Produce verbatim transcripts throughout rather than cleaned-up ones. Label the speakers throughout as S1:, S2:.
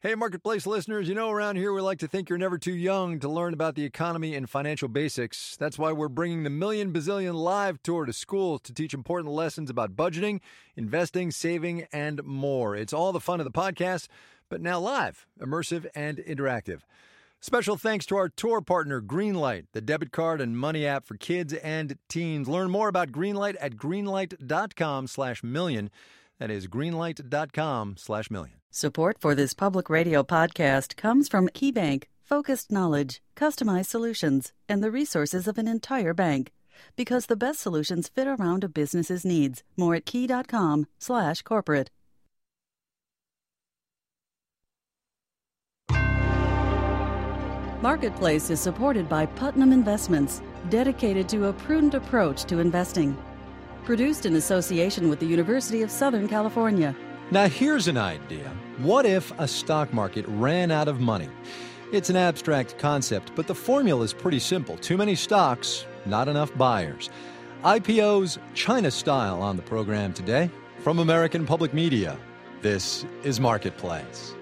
S1: Hey, Marketplace listeners, you know around here we like to think you're never too young to learn about the economy and financial basics. That's why we're bringing the Million Bazillion Live Tour to schools to teach important lessons about budgeting, investing, saving, and more. It's all the fun of the podcast, but now live, immersive, and interactive. Special thanks to our tour partner, Greenlight, the debit card and money app for kids and teens. Learn more about Greenlight at greenlight.com slash million. That is greenlight.com slash million.
S2: Support for this public radio podcast comes from KeyBank, focused knowledge, customized solutions, and the resources of an entire bank. Because the best solutions fit around a business's needs. More at key.com slash corporate. Marketplace is supported by Putnam Investments, dedicated to a prudent approach to investing. Produced in association with the University of Southern California.
S1: Now here's an idea. What if a stock market ran out of money? It's an abstract concept, but the formula is pretty simple. Too many stocks, not enough buyers. I P Os China style on the program today. From American Public Media, this is Marketplace.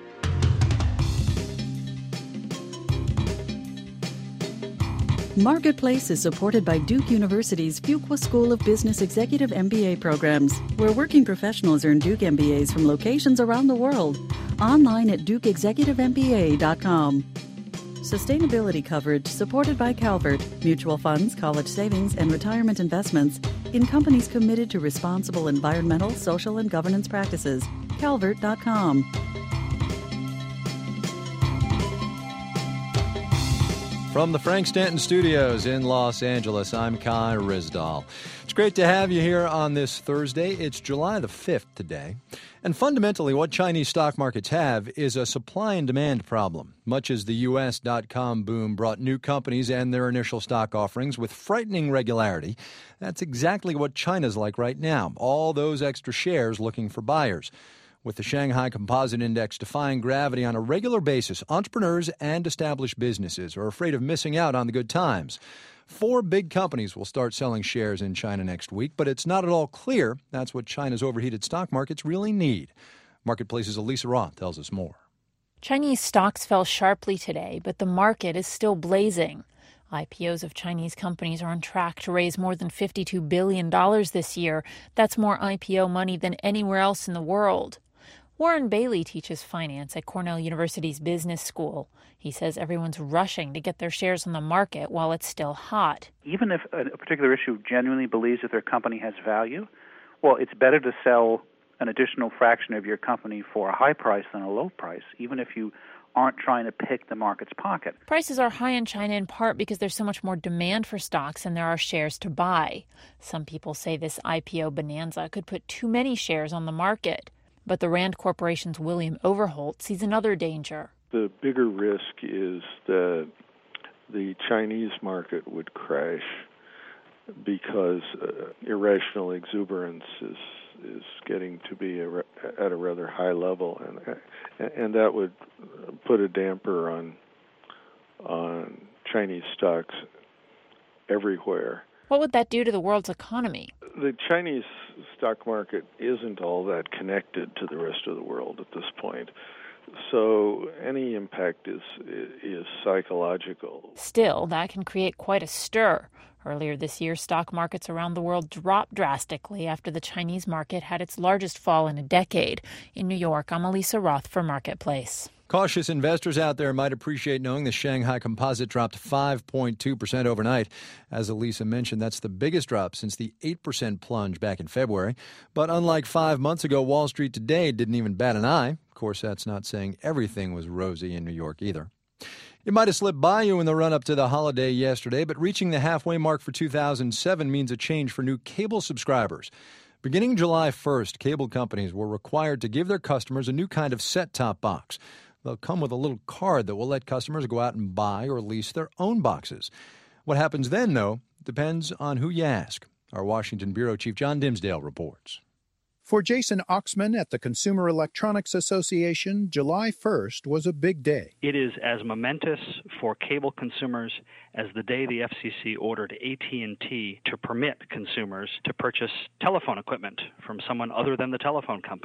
S2: Marketplace is supported by Duke University's Fuqua School of Business Executive M B A programs, where working professionals earn Duke M B As from locations around the world. Online at duke executive m b a dot com. Sustainability coverage supported by Calvert, mutual funds, college savings, and retirement investments in companies committed to responsible environmental, social, and governance practices. calvert dot com.
S1: From the Frank Stanton Studios in Los Angeles, I'm Kai Ryssdal. It's great to have you here on this Thursday. It's July the fifth today. And fundamentally, what Chinese stock markets have is a supply and demand problem. Much as the U S dot-com boom brought new companies and their initial stock offerings with frightening regularity, that's exactly what China's like right now. All those extra shares looking for buyers. With the Shanghai Composite Index defying gravity on a regular basis, entrepreneurs and established businesses are afraid of missing out on the good times. Four big companies will start selling shares in China next week, but it's not at all clear that's what China's overheated stock markets really need. Marketplace's Elisa Roth tells us more.
S3: Chinese stocks fell sharply today, but the market is still blazing. I P Os of Chinese companies are on track to raise more than fifty-two billion dollars this year. That's more I P O money than anywhere else in the world. Warren Bailey teaches finance at Cornell University's business school. He says everyone's rushing to get their shares on the market while it's still hot.
S4: Even if a particular issue genuinely believes that their company has value, well, it's better to sell an additional fraction of your company for a high price than a low price, even if you aren't trying to pick the market's pocket.
S3: Prices are high in China in part because there's so much more demand for stocks than there are shares to buy. Some people say this I P O bonanza could put too many shares on the market. But the Rand Corporation's William Overholt sees another danger.
S5: The bigger risk is that the Chinese market would crash because uh, irrational exuberance is is getting to be a, at a rather high level, and and that would put a damper on on Chinese stocks everywhere.
S3: What would that do to the world's economy?
S5: The Chinese stock market isn't all that connected to the rest of the world at this point. So any impact is is psychological.
S3: Still, that can create quite a stir. Earlier this year, stock markets around the world dropped drastically after the Chinese market had its largest fall in a decade. In New York, I'm Elisa Roth for Marketplace.
S1: Cautious investors out there might appreciate knowing the Shanghai Composite dropped five point two percent overnight. As Elisa mentioned, that's the biggest drop since the eight percent plunge back in February. But unlike five months ago, Wall Street today didn't even bat an eye. Of course, that's not saying everything was rosy in New York either. It might have slipped by you in the run-up to the holiday yesterday, but reaching the halfway mark for two thousand seven means a change for new cable subscribers. Beginning July first, cable companies were required to give their customers a new kind of set-top box. They'll come with a little card that will let customers go out and buy or lease their own boxes. What happens then, though, depends on who you ask. Our Washington Bureau Chief John Dimsdale reports.
S6: For Jason Oxman at the Consumer Electronics Association, July first was a big day.
S7: It is as momentous for cable consumers as the day the F C C ordered A T and T to permit consumers to purchase telephone equipment from someone other than the telephone company.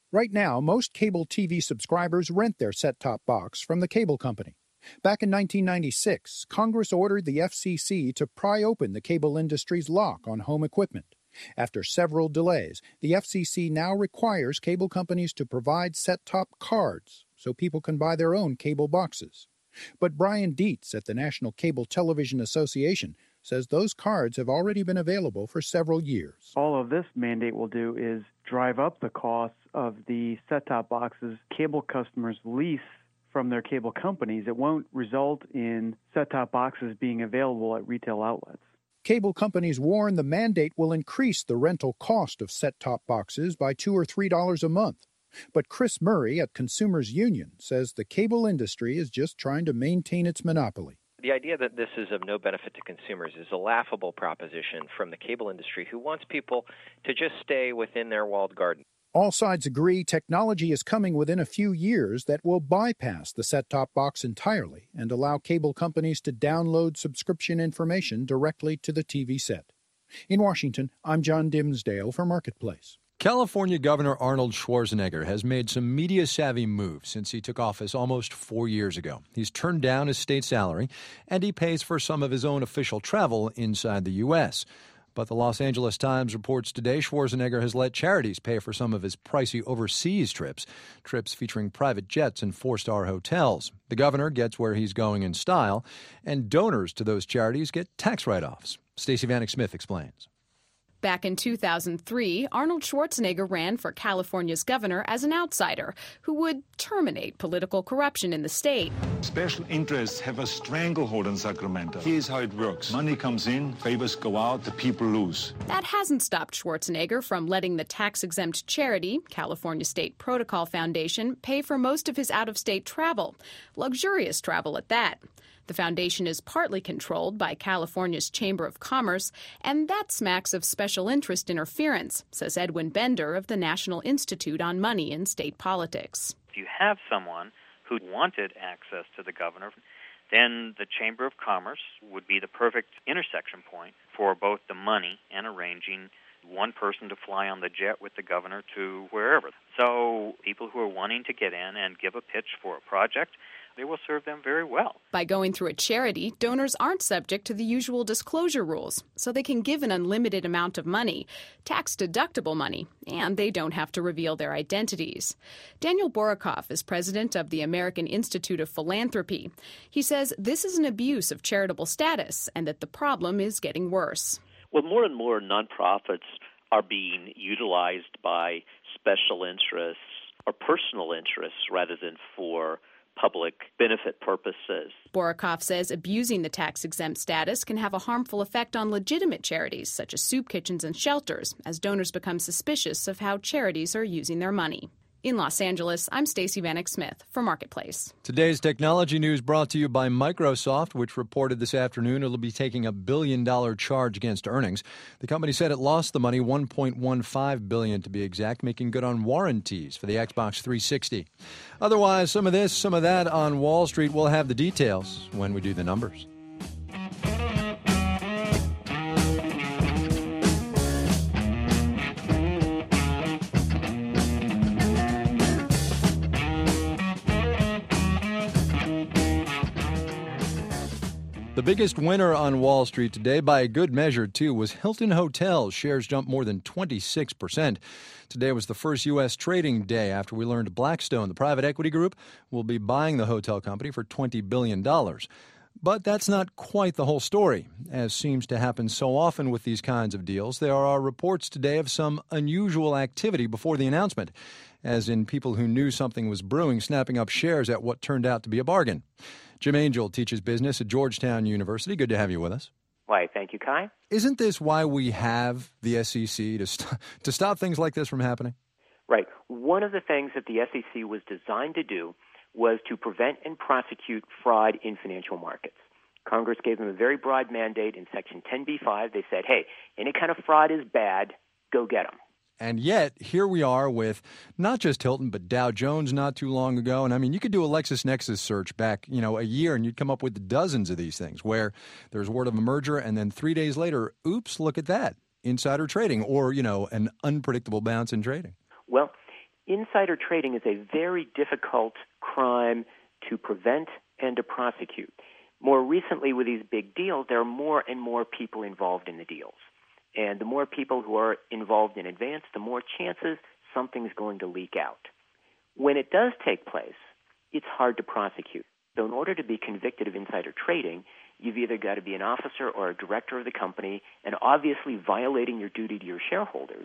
S6: Right now, most cable T V subscribers rent their set-top box from the cable company. Back in nineteen ninety-six, Congress ordered the F C C to pry open the cable industry's lock on home equipment. After several delays, the F C C now requires cable companies to provide set-top cards so people can buy their own cable boxes. But Brian Dietz at the National Cable Television Association says those cards have already been available for several years.
S8: All of this mandate will do is drive up the costs of the set-top boxes cable customers lease from their cable companies. It won't result in set-top boxes being available at retail outlets.
S6: Cable companies warn the mandate will increase the rental cost of set-top boxes by two or three dollars a month. But Chris Murray at Consumers Union says the cable industry is just trying to maintain its monopoly.
S9: The idea that this is of no benefit to consumers is a laughable proposition from the cable industry, who wants people to just stay within their walled garden.
S6: All sides agree technology is coming within a few years that will bypass the set-top box entirely and allow cable companies to download subscription information directly to the T V set. In Washington, I'm John Dimsdale for Marketplace.
S1: California Governor Arnold Schwarzenegger has made some media-savvy moves since he took office almost four years ago. He's turned down his state salary, and he pays for some of his own official travel inside the U S But the Los Angeles Times reports today Schwarzenegger has let charities pay for some of his pricey overseas trips, trips featuring private jets and four-star hotels. The governor gets where he's going in style, and donors to those charities get tax write-offs. Stacey Vanek Smith explains.
S10: Back in two thousand three, Arnold Schwarzenegger ran for California's governor as an outsider who would terminate political corruption in the state.
S11: Special interests have a stranglehold on Sacramento. Here's how it works. Money comes in, favors go out, the people lose.
S10: That hasn't stopped Schwarzenegger from letting the tax-exempt charity, California State Protocol Foundation, pay for most of his out-of-state travel. Luxurious travel at that. The foundation is partly controlled by California's Chamber of Commerce, and that smacks of special interest interference, says Edwin Bender of the National Institute on Money and State Politics.
S12: If you have someone who wanted access to the governor, then the Chamber of Commerce would be the perfect intersection point for both the money and arranging one person to fly on the jet with the governor to wherever. So people who are wanting to get in and give a pitch for a project, they will serve them very well.
S10: By going through a charity, donors aren't subject to the usual disclosure rules, so they can give an unlimited amount of money, tax-deductible money, and they don't have to reveal their identities. Daniel Borokoff is president of the American Institute of Philanthropy. He says this is an abuse of charitable status and that the problem is getting worse.
S13: Well, more and more nonprofits are being utilized by special interests or personal interests rather than for public benefit purposes.
S10: Borokoff says abusing the tax-exempt status can have a harmful effect on legitimate charities, such as soup kitchens and shelters, as donors become suspicious of how charities are using their money. In Los Angeles, I'm Stacey Vanek Smith for Marketplace.
S1: Today's technology news brought to you by Microsoft, which reported this afternoon it'll be taking a billion dollar charge against earnings. The company said it lost the money, one point one five billion dollars to be exact, making good on warranties for the Xbox three sixty. Otherwise, some of this, some of that on Wall Street. We'll have the details when we do the numbers. The biggest winner on Wall Street today, by a good measure, too, was Hilton Hotels. Shares jumped more than twenty-six percent. Today was the first U S trading day after we learned Blackstone, the private equity group, will be buying the hotel company for twenty billion dollars. But that's not quite the whole story. As seems to happen so often with these kinds of deals, there are reports today of some unusual activity before the announcement, as in people who knew something was brewing snapping up shares at what turned out to be a bargain. Jim Angel teaches business at Georgetown University. Good to have you with us.
S14: Why, thank you, Kai.
S1: Isn't this why we have the S E C, to, st- to stop things like this from happening?
S14: Right. One of the things that the S E C was designed to do was to prevent and prosecute fraud in financial markets. Congress gave them a very broad mandate in Section ten B five. They said, hey, any kind of fraud is bad, go get them.
S1: And yet, here we are with not just Hilton, but Dow Jones not too long ago. And I mean, you could do a LexisNexis search back, you know, a year, and you'd come up with dozens of these things where there's word of a merger, and then three days later, oops, look at that, insider trading, or, you know, an unpredictable bounce in trading.
S14: Well, insider trading is a very difficult crime to prevent and to prosecute. More recently, with these big deals, there are more and more people involved in the deals. And the more people who are involved in advance, the more chances something's going to leak out. When it does take place, it's hard to prosecute. So in order to be convicted of insider trading, you've either got to be an officer or a director of the company and obviously violating your duty to your shareholders,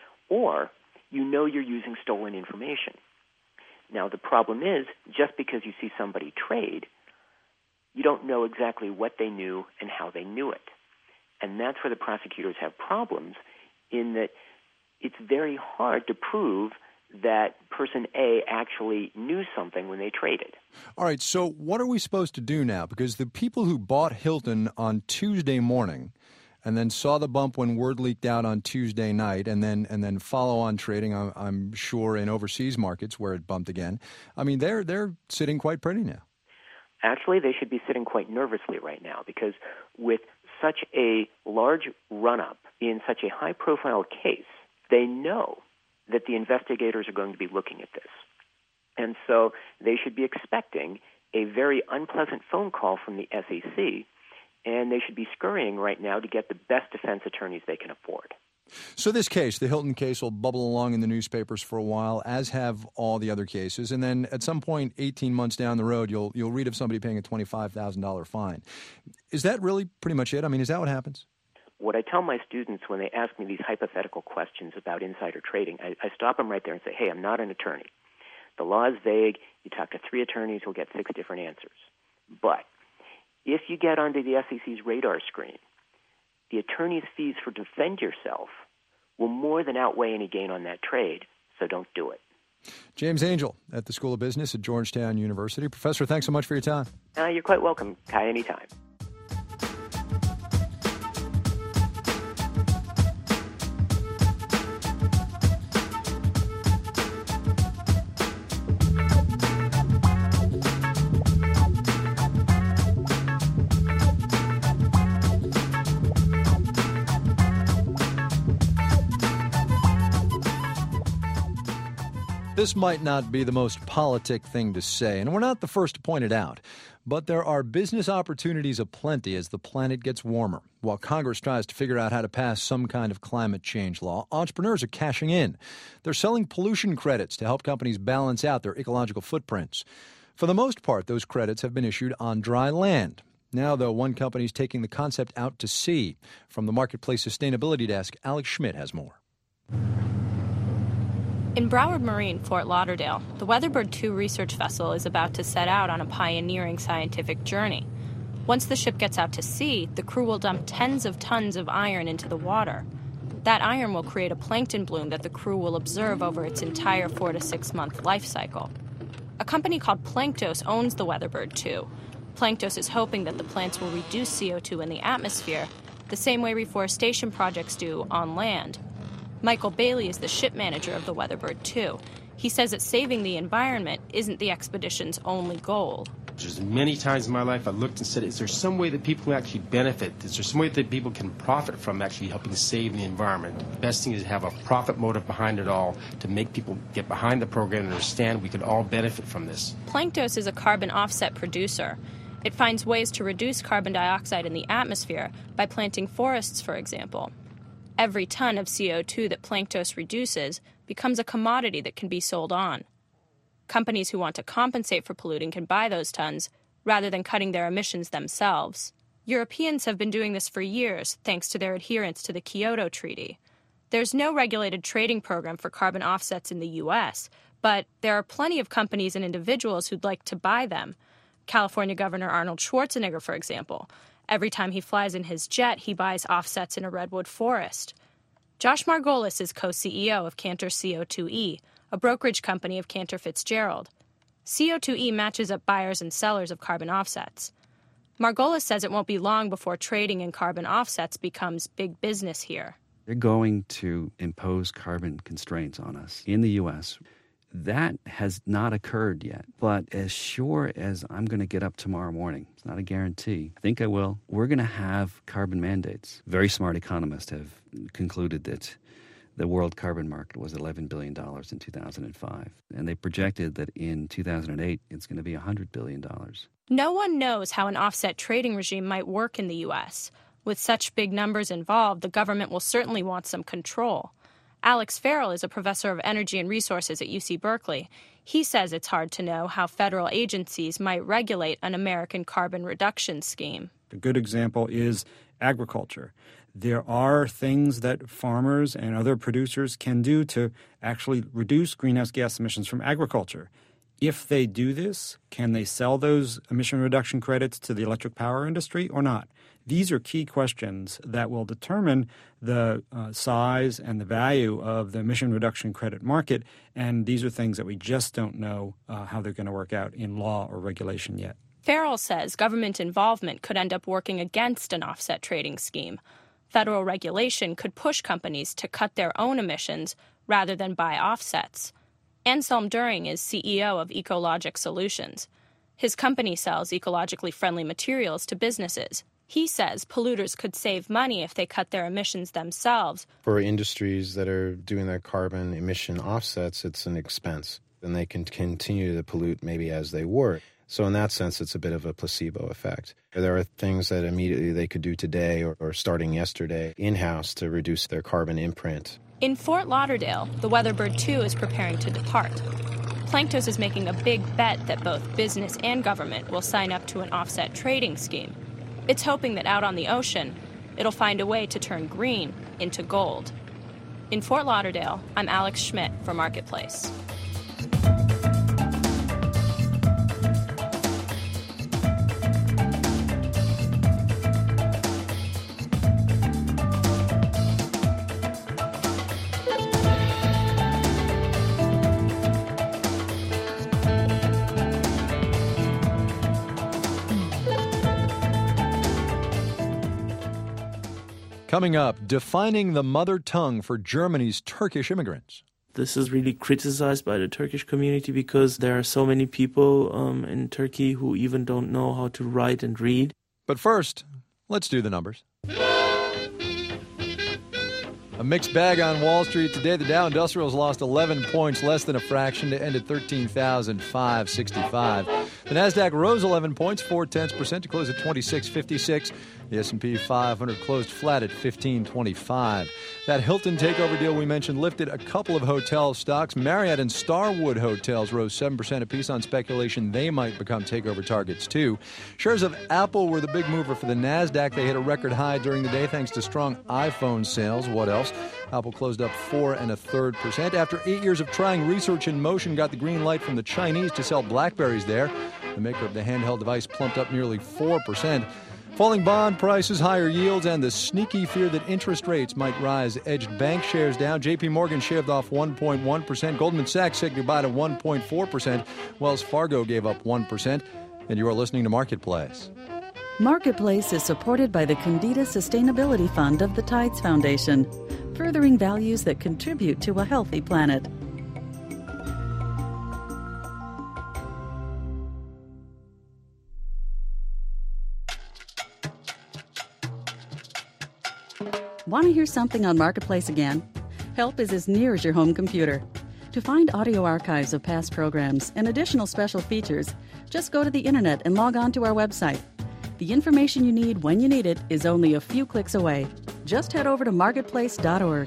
S14: or you know you're using stolen information. Now, the problem is, just because you see somebody trade, you don't know exactly what they knew and how they knew it. And that's where the prosecutors have problems, in that it's very hard to prove that person A actually knew something when they traded.
S1: All right, so what are we supposed to do now? Because the people who bought Hilton on Tuesday morning and then saw the bump when word leaked out on Tuesday night, and then and then follow-on trading, I'm, I'm sure, in overseas markets where it bumped again, I mean, they're they're sitting quite pretty now.
S14: Actually, they should be sitting quite nervously right now, because with such a large run-up in such a high-profile case, they know that the investigators are going to be looking at this. And so they should be expecting a very unpleasant phone call from the S E C, and they should be scurrying right now to get the best defense attorneys they can afford.
S1: So this case, the Hilton case, will bubble along in the newspapers for a while, as have all the other cases. And then at some point, eighteen months down the road, you'll you'll read of somebody paying a twenty-five thousand dollars fine. Is that really pretty much it? I mean, is that what happens?
S14: What I tell my students when they ask me these hypothetical questions about insider trading, I, I stop them right there and say, hey, I'm not an attorney. The law is vague. You talk to three attorneys, you'll get six different answers. But if you get onto the S E C's radar screen, the attorney's fees for defend yourself will more than outweigh any gain on that trade, so don't do it.
S1: James Angel at the School of Business at Georgetown University. Professor, thanks so much for your time.
S14: Uh, you're quite welcome, Kai, anytime.
S1: This might not be the most politic thing to say, and we're not the first to point it out, but there are business opportunities aplenty as the planet gets warmer. While Congress tries to figure out how to pass some kind of climate change law, entrepreneurs are cashing in. They're selling pollution credits to help companies balance out their ecological footprints. For the most part, those credits have been issued on dry land. Now, though, one company is taking the concept out to sea. From the Marketplace Sustainability Desk, Alex Schmidt has more.
S15: In Broward Marine, Fort Lauderdale, the Weatherbird two research vessel is about to set out on a pioneering scientific journey. Once the ship gets out to sea, the crew will dump tens of tons of iron into the water. That iron will create a plankton bloom that the crew will observe over its entire four to six month life cycle. A company called Planktos owns the Weatherbird two. Planktos is hoping that the plants will reduce C O two in the atmosphere, the same way reforestation projects do on land. Michael Bailey is the ship manager of the Weatherbird two. He says that saving the environment isn't the expedition's only goal.
S16: There's many times in my life I looked and said, is there some way that people can actually benefit? Is there some way that people can profit from actually helping save the environment? The best thing is to have a profit motive behind it all to make people get behind the program and understand we could all benefit from this.
S15: Planktos is a carbon offset producer. It finds ways to reduce carbon dioxide in the atmosphere by planting forests, for example. Every ton of C O two that Planktos reduces becomes a commodity that can be sold on. Companies who want to compensate for polluting can buy those tons, rather than cutting their emissions themselves. Europeans have been doing this for years, thanks to their adherence to the Kyoto Treaty. There's no regulated trading program for carbon offsets in the U S, but there are plenty of companies and individuals who'd like to buy them. California Governor Arnold Schwarzenegger, for example. Every time he flies in his jet, he buys offsets in a redwood forest. Josh Margolis is co-C E O of Cantor C O two E, a brokerage company of Cantor Fitzgerald. C O two E matches up buyers and sellers of carbon offsets. Margolis says it won't be long before trading in carbon offsets becomes big business here.
S17: They're going to impose carbon constraints on us in the U S That has not occurred yet. But as sure as I'm going to get up tomorrow morning, it's not a guarantee, I think I will, we're going to have carbon mandates. Very smart economists have concluded that The world carbon market was eleven billion dollars in two thousand five, and they projected that in two thousand eight it's going to be one hundred billion dollars.
S15: No one knows how an offset trading regime might work in the U S. With such big numbers involved, the government will certainly want some control. Alex Farrell is a professor of energy and resources at U C Berkeley. He says it's hard to know how federal agencies might regulate an American carbon reduction scheme.
S18: A good example is agriculture. There are things that farmers and other producers can do to actually reduce greenhouse gas emissions from agriculture. If they do this, can they sell those emission reduction credits to the electric power industry or not? These are key questions that will determine the uh, size and the value of the emission reduction credit market, and these are things that we just don't know uh, how they're going to work out in law or regulation yet.
S15: Farrell says government involvement could end up working against an offset trading scheme. Federal regulation could push companies to cut their own emissions rather than buy offsets. Anselm During is C E O of Ecologic Solutions. His company sells ecologically friendly materials to businesses. He says polluters could save money if they cut their emissions themselves.
S19: For industries that are doing their carbon emission offsets, it's an expense, and they can continue to pollute maybe as they were. So in that sense, it's a bit of a placebo effect. There are things that immediately they could do today or, or starting yesterday in-house to reduce their carbon imprint.
S15: In Fort Lauderdale, the Weatherbird two is preparing to depart. Planktos is making a big bet that both business and government will sign up to an offset trading scheme. It's hoping that out on the ocean, it'll find a way to turn green into gold. In Fort Lauderdale, I'm Alex Schmidt for Marketplace.
S1: Coming up, defining the mother tongue for Germany's Turkish immigrants.
S20: This is really criticized by the Turkish community because there are so many people um, in Turkey who even don't know how to write and read.
S1: But first, let's do the numbers. A mixed bag on Wall Street today. The Dow Industrials lost eleven points, less than a fraction, to end at thirteen thousand five hundred sixty-five. The Nasdaq rose eleven points, four tenths percent, to close at twenty-six fifty-six. The S and P five hundred closed flat at fifteen twenty-five. That Hilton takeover deal we mentioned lifted a couple of hotel stocks. Marriott and Starwood hotels rose seven percent apiece on speculation they might become takeover targets too. Shares of Apple were the big mover for the Nasdaq. They hit a record high during the day thanks to strong iPhone sales. What else? Apple closed up four and a third percent. After eight years of trying, Research in Motion got the green light from the Chinese to sell Blackberries there. The maker of the handheld device plumped up nearly four percent. Falling bond prices, higher yields, and the sneaky fear that interest rates might rise edged bank shares down. J P Morgan shaved off one point one percent. Goldman Sachs said goodbye to one point four percent. Wells Fargo gave up one percent. And you are listening to Marketplace.
S2: Marketplace is supported by the Condita Sustainability Fund of the Tides Foundation, furthering values that contribute to a healthy planet. Want to hear something on Marketplace again? Help is as near as your home computer. To find audio archives of past programs and additional special features, just go to the internet and log on to our website. The information you need when you need it is only a few clicks away. Just head over to marketplace dot org.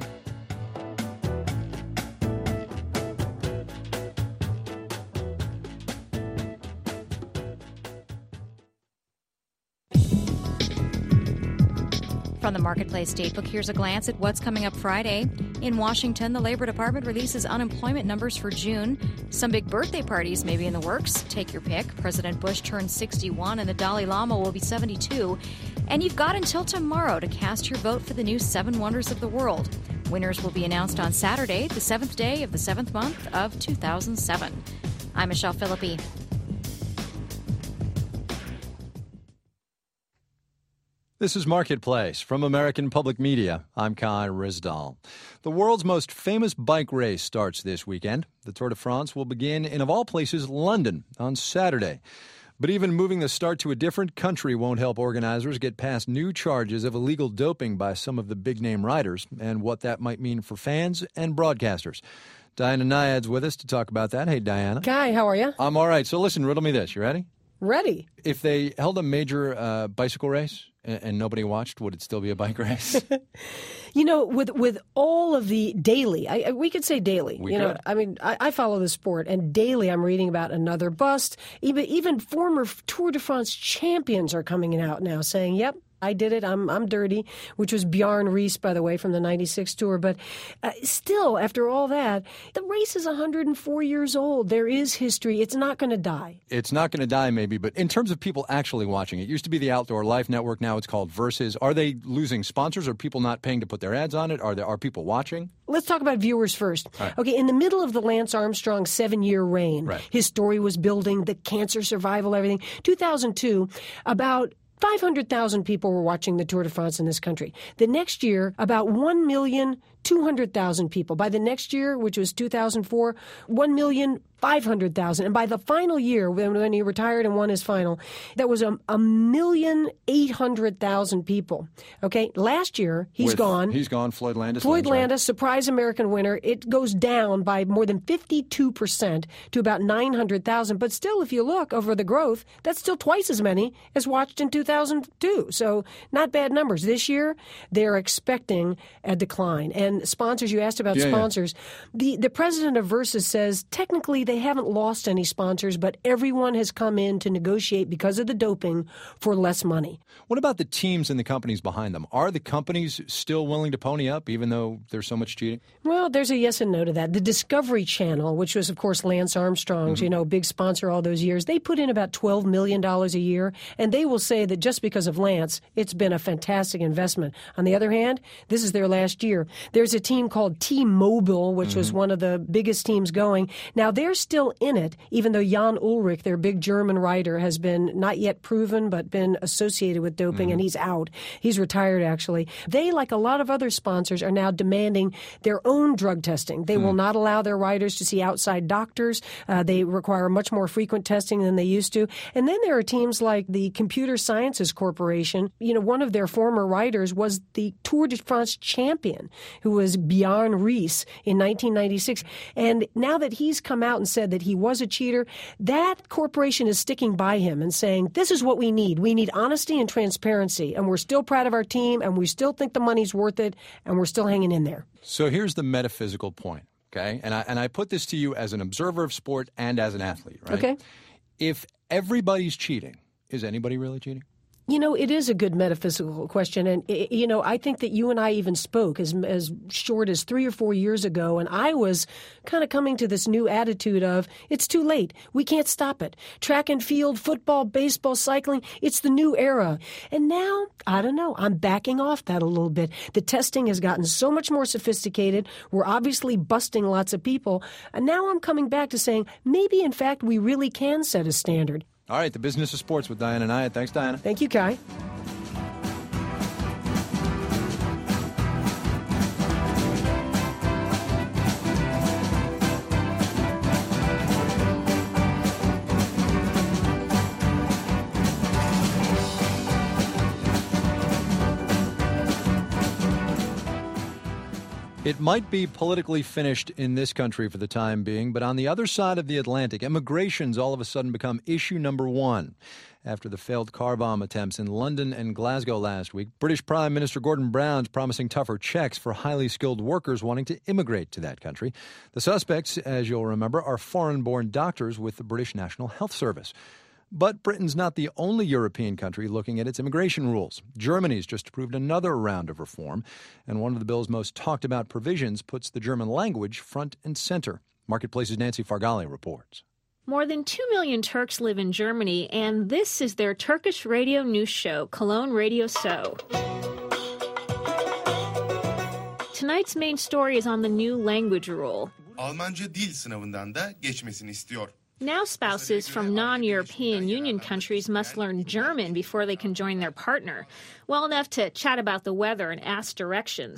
S21: From the Marketplace Datebook, here's a glance at what's coming up Friday. In Washington, the Labor Department releases unemployment numbers for June. Some big birthday parties may be in the works. Take your pick. President Bush turns sixty-one and the Dalai Lama will be seventy-two. And you've got until tomorrow to cast your vote for the new Seven Wonders of the World. Winners will be announced on Saturday, the seventh day of the seventh month of two thousand seven. I'm Michelle Philippi.
S1: This is Marketplace from American Public Media. I'm Kai Rizdal. The world's most famous bike race starts this weekend. The Tour de France will begin in, of all places, London on Saturday. But even moving the start to a different country won't help organizers get past new charges of illegal doping by some of the big-name riders and what that might mean for fans and broadcasters. Diana Nyad's with us to talk about that. Hey, Diana.
S4: Guy, how are you?
S1: I'm all right. So listen, riddle me this. You ready?
S4: Ready.
S1: If they held a major uh, bicycle race and, and nobody watched, would it still be a bike race?
S4: You know, with with all of the daily, I, I, we could say daily.
S1: We
S4: you
S1: could.
S4: know, I mean, I, I follow the sport, and daily I'm reading about another bust. Even even former Tour de France champions are coming out now saying, "Yep, I did it. I'm I'm dirty," which was Bjarne Riis, by the way, from the ninety-six Tour. But uh, still, after all that, the race is one hundred four years old. There is history. It's not going to die.
S1: It's not going to die, maybe, but in terms of people actually watching, it used to be the Outdoor Life Network. Now it's called Versus. Are they losing sponsors? Are people not paying to put their ads on it? Are there are people watching?
S4: Let's talk about viewers first.
S1: Right.
S4: Okay, in the middle of the Lance Armstrong seven-year reign,
S1: right.
S4: his story was building, the cancer survival, everything. two thousand two, about five hundred thousand people were watching the Tour de France in this country. The next year, about one million two hundred thousand people. By the next year, which was two thousand four, one million five hundred thousand. And by the final year, when, when he retired and won his final, that was a, a million eight hundred thousand people. Okay, last year, he's
S1: With,
S4: gone.
S1: He's gone. Floyd Landis.
S4: Floyd
S1: wins, right?
S4: Landis, surprise American winner. It goes down by more than fifty-two percent to about nine hundred thousand. But still, if you look over the growth, that's still twice as many as watched in two thousand two. So not bad numbers. This year, they're expecting a decline. And sponsors, you asked about
S1: yeah,
S4: sponsors. Yeah. The, the president of Versus says technically they haven't lost any sponsors, but everyone has come in to negotiate because of the doping for less money.
S1: What about the teams and the companies behind them? Are the companies still willing to pony up even though there's so much cheating?
S4: Well, there's a yes and no to that. The Discovery Channel, which was, of course, Lance Armstrong's, mm-hmm. you know, big sponsor all those years, they put in about twelve million dollars a year, and they will say that just because of Lance, it's been a fantastic investment. On the other hand, this is their last year. There's a team called T-Mobile, which mm-hmm. was one of the biggest teams going. Now, they're still in it, even though Jan Ullrich, their big German rider, has been not yet proven, but been associated with doping, mm-hmm. and he's out. He's retired, actually. They, like a lot of other sponsors, are now demanding their own drug testing. They mm-hmm. will not allow their riders to see outside doctors. Uh, they require much more frequent testing than they used to. And then there are teams like the Computer Sciences Corporation. You know, one of their former riders was the Tour de France champion, who was Bjarne Riis in nineteen ninety-six. And now that he's come out and said that he was a cheater, that corporation is sticking by him and saying, this is what we need. We need honesty and transparency. And we're still proud of our team, and we still think the money's worth it, and we're still hanging in there.
S1: So here's the metaphysical point, okay? And I, and I put this to you as an observer of sport and as an athlete, right?
S4: Okay.
S1: If everybody's cheating, is anybody really cheating?
S4: You know, it is a good metaphysical question. And, you know, I think that you and I even spoke as as short as three or four years ago. And I was kind of coming to this new attitude of it's too late. We can't stop it. Track and field, football, baseball, cycling, it's the new era. And now, I don't know, I'm backing off that a little bit. The testing has gotten so much more sophisticated. We're obviously busting lots of people. And now I'm coming back to saying maybe, in fact, we really can set a standard.
S1: All right, the business of sports with Diana Nyad. Thanks, Diana.
S4: Thank you, Kai.
S1: It might be politically finished in this country for the time being, but on the other side of the Atlantic, immigration's all of a sudden become issue number one. After the failed car bomb attempts in London and Glasgow last week, British Prime Minister Gordon Brown's promising tougher checks for highly skilled workers wanting to immigrate to that country. The suspects, as you'll remember, are foreign-born doctors with the British National Health Service. But Britain's not the only European country looking at its immigration rules. Germany's just approved another round of reform, and one of the bill's most talked about provisions puts the German language front and center. Marketplace's Nancy Fargali reports.
S3: More than two million Turks live in Germany, and this is their Turkish radio news show, Cologne Radio So. Tonight's main story is on the new language rule.
S22: Almanca dil sınavından da geçmesini istiyor.
S3: Now spouses from non-European Union countries must learn German before they can join their partner, well enough to chat about the weather and ask directions.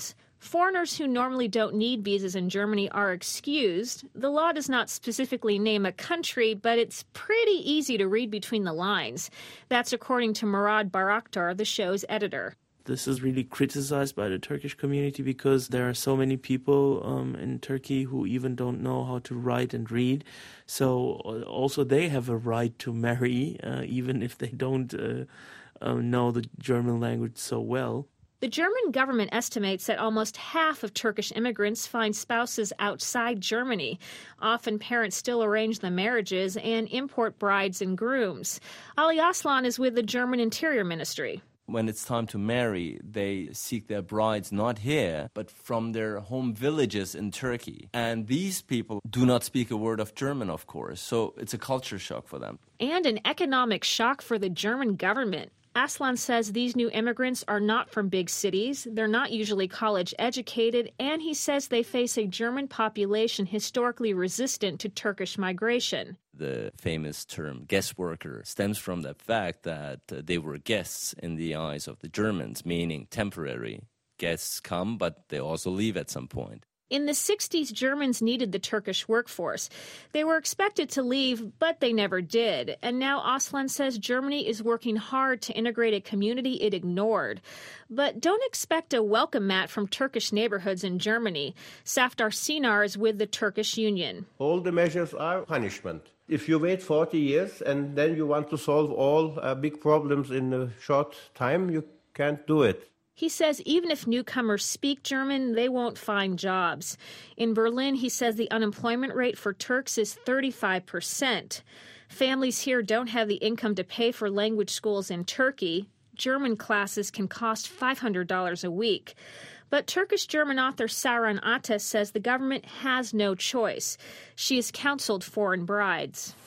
S3: Foreigners who normally don't need visas in Germany are excused. The law does not specifically name a country, but it's pretty easy to read between the lines. That's according to Murad Baraktar, the show's editor.
S20: This is really criticized by the Turkish community because there are so many people um, in Turkey who even don't know how to write and read. So also they have a right to marry, uh, even if they don't uh, uh, know the German language so well.
S3: The German government estimates that almost half of Turkish immigrants find spouses outside Germany. Often parents still arrange the marriages and import brides and grooms. Ali Aslan is with the German Interior Ministry.
S5: When it's time to marry, they seek their brides not here, but from their home villages in Turkey. And these people do not speak a word of German, of course, so it's a culture shock for them.
S3: And an economic shock for the German government. Aslan says these new immigrants are not from big cities, they're not usually college educated, and he says they face a German population historically resistant to Turkish migration.
S5: The famous term guest worker stems from the fact that uh, they were guests in the eyes of the Germans, meaning temporary. Guests come, but they also leave at some point.
S3: In the sixties, Germans needed the Turkish workforce. They were expected to leave, but they never did. And now Aslan says Germany is working hard to integrate a community it ignored. But don't expect a welcome mat from Turkish neighborhoods in Germany. Safdar Sinar is with the Turkish Union.
S7: All the measures are punishment. If you wait forty years and then you want to solve all uh, big problems in a short time, you can't do it.
S3: He says even if newcomers speak German, they won't find jobs. In Berlin, he says the unemployment rate for Turks is thirty-five percent. Families here don't have the income to pay for language schools in Turkey. German classes can cost five hundred dollars a week. But Turkish-German author Saran Ateş says the government has no choice. She has counseled foreign brides.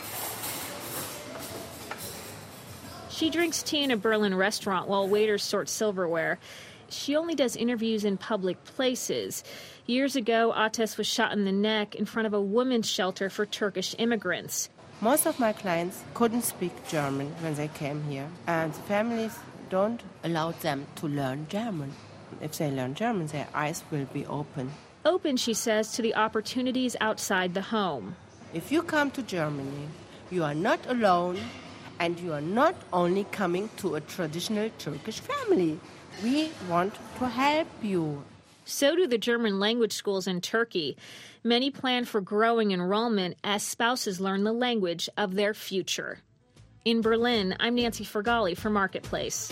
S3: She drinks tea in a Berlin restaurant while waiters sort silverware. She only does interviews in public places. Years ago, Ateş was shot in the neck in front of a women's shelter for Turkish immigrants.
S23: Most of my clients couldn't speak German when they came here, and the families don't allow them to learn German. If they learn German, their eyes will be open.
S3: Open, she says, to the opportunities outside the home.
S23: If you come to Germany, you are not alone. And you are not only coming to a traditional Turkish family. We want to help you.
S3: So do the German language schools in Turkey. Many plan for growing enrollment as spouses learn the language of their future. In Berlin, I'm Nancy Fergali for Marketplace.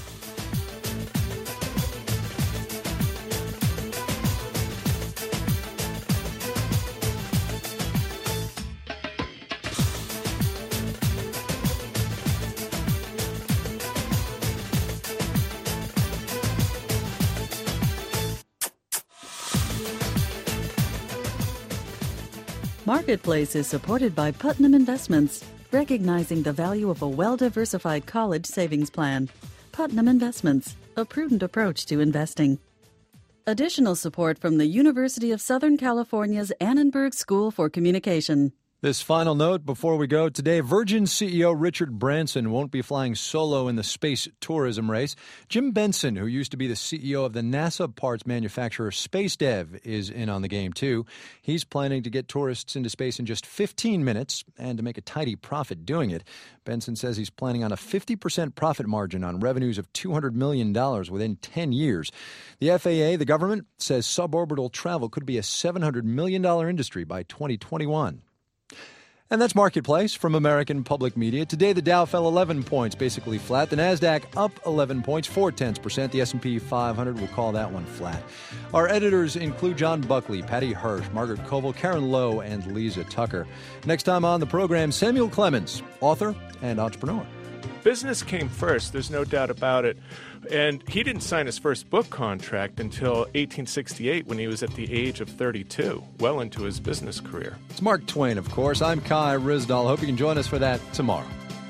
S2: Marketplace is supported by Putnam Investments, recognizing the value of a well-diversified college savings plan. Putnam Investments, a prudent approach to investing. Additional support from the University of Southern California's Annenberg School for Communication.
S1: This final note before we go today, Virgin C E O Richard Branson won't be flying solo in the space tourism race. Jim Benson, who used to be the C E O of the NASA parts manufacturer SpaceDev, is in on the game too. He's planning to get tourists into space in just fifteen minutes and to make a tidy profit doing it. Benson says he's planning on a fifty percent profit margin on revenues of two hundred million dollars within ten years. The F A A, the government, says suborbital travel could be a seven hundred million dollars industry by twenty twenty-one. And that's Marketplace from American Public Media. Today, the Dow fell eleven points, basically flat. The NASDAQ up eleven points, four tenths percent. The S and P five hundred, we'll call that one flat. Our editors include John Buckley, Patty Hirsch, Margaret Koval, Karen Lowe, and Lisa Tucker. Next time on the program, Samuel Clemens, author and entrepreneur.
S24: Business came first, there's no doubt about it. And he didn't sign his first book contract until eighteen sixty-eight when he was at the age of thirty-two, well into his business career.
S1: It's Mark Twain, of course. I'm Kai Ryssdal. Hope you can join us for that tomorrow.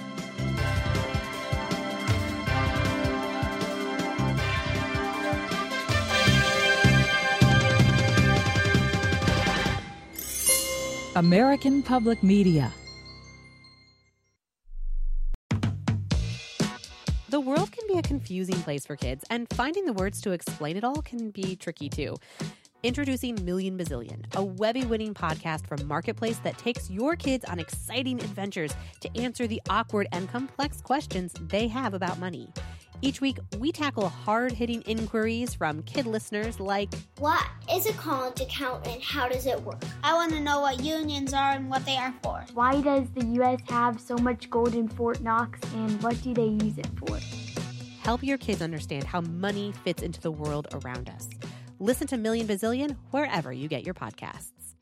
S25: American Public Media.
S6: The world can be a confusing place for kids, and finding the words to explain it all can be tricky too. Introducing Million Bazillion, a Webby-winning podcast from Marketplace that takes your kids on exciting adventures to answer the awkward and complex questions they have about money. Each week, we tackle hard-hitting inquiries from kid listeners like,
S8: what is a college account and how does it work? I want to know what unions are and what they are for.
S9: Why does the U S have so much gold in Fort Knox and what do they use it for?
S6: Help your kids understand how money fits into the world around us. Listen to Million Bazillion wherever you get your podcasts.